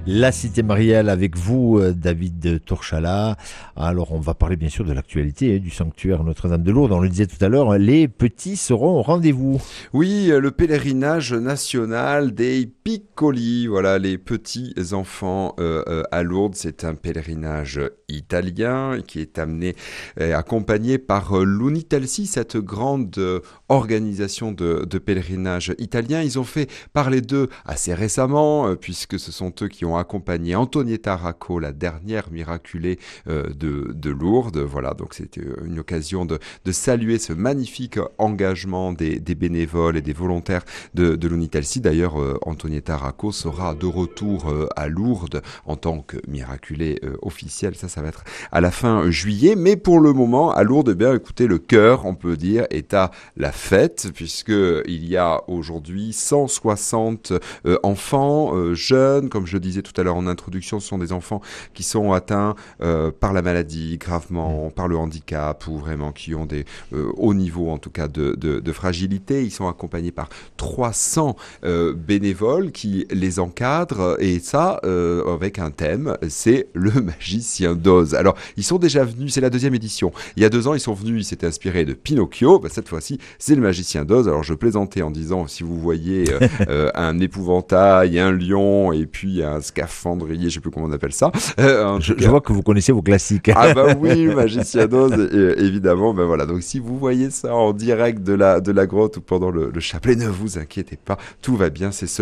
La Cité Mariale avec vous, David Torchala. Alors, on va parler bien sûr de l'actualité du sanctuaire Notre-Dame de Lourdes. On le disait tout à l'heure, les petits seront au rendez-vous. Oui, le pèlerinage national des piccoli, voilà, les petits enfants à Lourdes. C'est un pèlerinage italien qui est accompagné par l'Unitalsi, cette grande organisation de pèlerinage italien. Ils ont fait parler d'eux assez récemment, puisque ce sont eux qui ont accompagné Antonietta Racco, la dernière miraculée de Lourdes. Voilà, donc c'était une occasion de saluer ce magnifique engagement des bénévoles et des volontaires de l'Unitalsi. D'ailleurs, Antonietta Racco sera de retour à Lourdes en tant que miraculée officielle. Ça va être à la fin juillet. Mais pour le moment, à Lourdes, eh bien, écoutez, le cœur, on peut dire, est à la fête, puisqu'il y a aujourd'hui 160 enfants, jeunes, comme je le disais tout à l'heure en introduction, ce sont des enfants qui sont atteints par la maladie, gravement, par le handicap, ou vraiment qui ont des hauts niveaux, en tout cas, de fragilité. Ils sont accompagnés par 300 bénévoles qui les encadrent, et ça, avec un thème, c'est le magicien d'Oz. Alors, ils sont déjà venus, c'est la deuxième édition. Il y a 2 ans, ils sont venus, ils s'étaient inspirés de Pinocchio. Cette fois-ci, c'est le magicien d'Oz. Alors, je plaisantais en disant, si vous voyez un épouvantail, un lion, et puis un scaphandrier, je sais plus comment on appelle ça. Je vois que vous connaissez vos classiques. Ah bah oui, le magicien d'Oz, évidemment. Ben voilà. Donc si vous voyez ça en direct de la grotte ou pendant le chapelet, ne vous inquiétez pas, tout va bien. C'est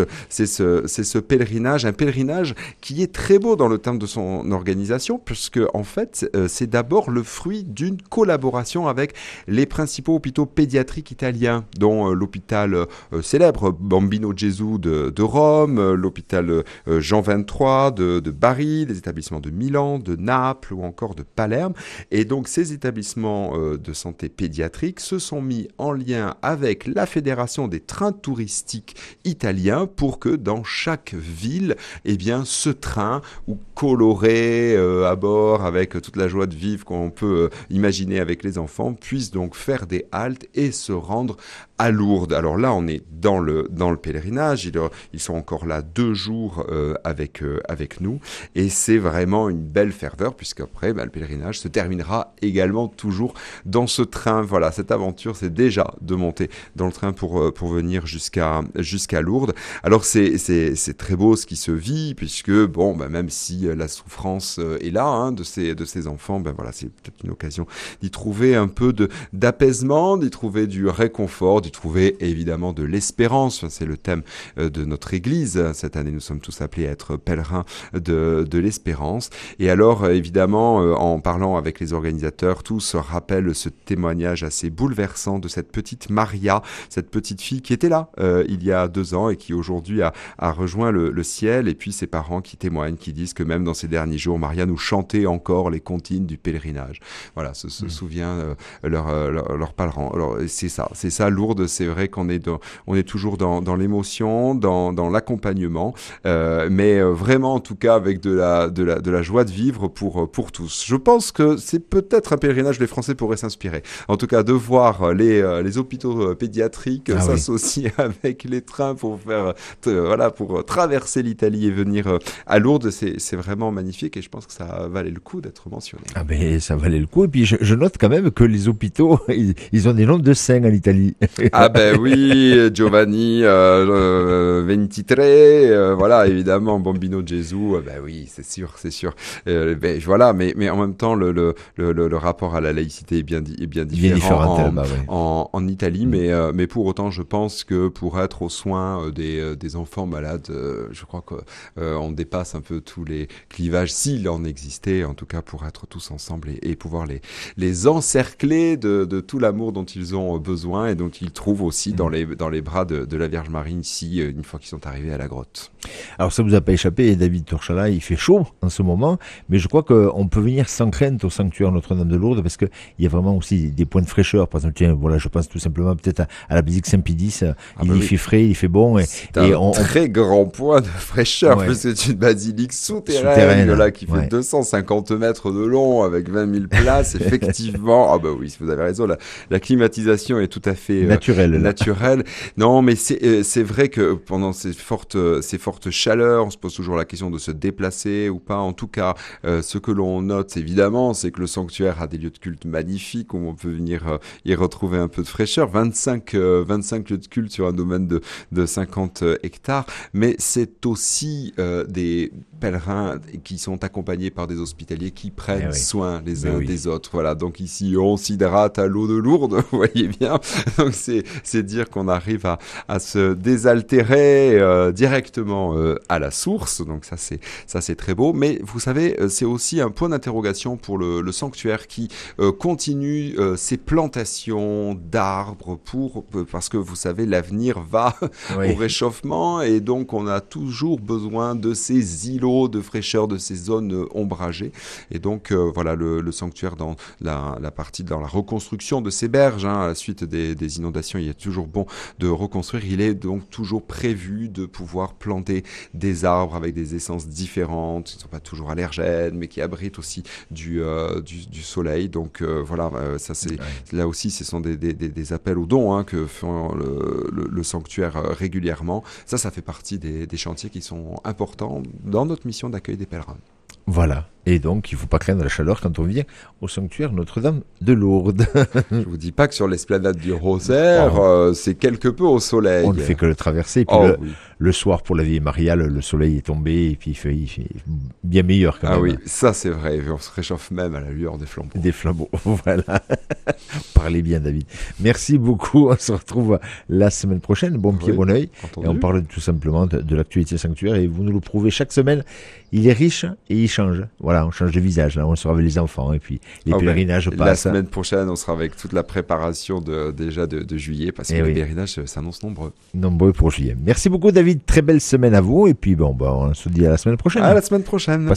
ce pèlerinage, un pèlerinage qui est très beau dans le terme de son organisation, puisque en fait, c'est d'abord le fruit d'une collaboration avec les principaux hôpitaux pédiatriques italiens, dont l'hôpital célèbre Bambino Gesù de Rome, l'hôpital Jean XXIII de Bari, les établissements de Milan, de Naples ou encore de Palerme. Et donc ces établissements de santé pédiatrique se sont mis en lien avec la Fédération des trains touristiques italiens pour que dans chaque ville, eh bien, ce train, ou coloré à bord avec toute la joie de vivre qu'on peut imaginer avec les enfants, puisse donc faire des haltes et se rendre à Lourdes. Alors là, on est dans le pèlerinage. Ils sont encore là 2 jours avec nous. Et c'est vraiment une belle ferveur, puisqu'après, le pèlerinage se terminera également toujours dans ce train. Voilà, cette aventure, c'est déjà de monter dans le train pour venir jusqu'à Lourdes. Alors, c'est très beau ce qui se vit, puisque, même si la souffrance est là de ces enfants, voilà, c'est peut-être une occasion d'y trouver un peu d'apaisement, d'y trouver du réconfort, d'y trouver évidemment de l'espérance. C'est le thème de notre église. Cette année, nous sommes tous appelés à être pèlerins de l'espérance. Et alors, évidemment, en parlant avec les organisateurs, tous rappellent ce témoignage assez bouleversant de cette petite Maria, cette petite fille qui était là il y a 2 ans et qui aujourd'hui a rejoint le ciel. Et puis ses parents qui témoignent, qui disent que même dans ces derniers jours, Maria nous chantait encore les comptines du pèlerinage. Voilà, se souvient leurs parents. Alors c'est ça, Lourdes. C'est vrai qu'on est toujours dans l'émotion, dans l'accompagnement, mais vraiment en tout cas avec de la joie de vivre pour tous. Je pense que c'est peut-être un pèlerinage où les Français pourraient s'inspirer. En tout cas, de voir les hôpitaux pédiatriques s'associer avec les trains pour pour traverser l'Italie et venir à Lourdes, c'est vraiment magnifique et je pense que ça valait le coup d'être mentionné. Ah ben ça valait le coup. Et puis je note quand même que les hôpitaux, ils ont des noms de saints en Italie. Ah ben oui, Giovanni XXIII, voilà, évidemment, Bambino Gesù, oui, c'est sûr. Voilà, mais en même temps, le rapport à la laïcité est bien différent en Italie, mais pour autant, je pense que pour être aux soins des enfants malades, je crois qu'on dépasse un peu tous les clivages, s'il en existait, en tout cas pour être tous ensemble et pouvoir les encercler de tout l'amour dont ils ont besoin et dont ils trouvent aussi dans les bras de la Vierge Marie ici, une fois qu'ils sont arrivés à la grotte. Alors ça vous a pas échappé, David Torchala, il fait chaud en ce moment, mais je crois qu'on peut venir sans crainte au sanctuaire Notre-Dame de Lourdes parce qu'il y a vraiment aussi des points de fraîcheur. Par exemple, je pense tout simplement peut-être à la basilique Saint-Pédis, il fait frais, il fait bon. C'est un très grand point de fraîcheur, parce que c'est une basilique souterraine qui fait 250 mètres de long avec 20 000 places, effectivement. Ah oui, vous avez raison, la climatisation est tout à fait naturel. Naturel. Non, mais c'est vrai que pendant ces fortes chaleurs, on se pose toujours la question de se déplacer ou pas. En tout cas, ce que l'on note évidemment, c'est que le sanctuaire a des lieux de culte magnifiques où on peut venir y retrouver un peu de fraîcheur. 25 lieux de culte sur un domaine de 50 hectares, mais c'est aussi des pèlerins qui sont accompagnés par des hospitaliers qui prennent soin les uns des autres. Voilà. Donc ici, on s'hydrate à l'eau de Lourdes, vous voyez bien. Donc c'est dire qu'on arrive à se désaltérer directement à la source. Donc ça c'est très beau. Mais vous savez, c'est aussi un point d'interrogation pour le sanctuaire qui continue ses plantations d'arbres parce que vous savez, l'avenir va au réchauffement et donc on a toujours besoin de ces îlots de fraîcheur, de ces zones ombragées. Et donc voilà, le sanctuaire dans la partie, dans la reconstruction de ces berges, à la suite des inondations, il est toujours bon de reconstruire. Il est donc toujours prévu de pouvoir planter des arbres avec des essences différentes, qui ne sont pas toujours allergènes, mais qui abritent aussi du soleil. Donc voilà, ça c'est là aussi, ce sont des appels aux dons que font le sanctuaire régulièrement. Ça fait partie des chantiers qui sont importants dans notre mission d'accueil des pèlerins. Voilà. Et donc, il ne faut pas craindre la chaleur quand on vient au sanctuaire Notre-Dame de Lourdes. Je ne vous dis pas que sur l'esplanade du Rosaire, c'est quelque peu au soleil. On ne fait que le traverser. Et puis le soir, pour la Vieille Maria, le soleil est tombé et puis il fait bien meilleur quand même. Ah oui, ça c'est vrai. On se réchauffe même à la lueur des flambeaux. Des flambeaux, voilà. Parlez bien, David. Merci beaucoup. On se retrouve la semaine prochaine. Bon pied, bon oeil. Et on parle tout simplement de l'actualité sanctuaire. Et vous nous le prouvez chaque semaine. Il est riche et il change. Voilà, on change de visage. Là, on sera avec les enfants et puis les pèlerinages passent. La semaine prochaine, on sera avec toute la préparation déjà de juillet parce que les pèlerinages s'annoncent nombreux. Nombreux pour juillet. Merci beaucoup, David. Très belle semaine à vous. Et puis on se dit à la semaine prochaine. À la semaine prochaine.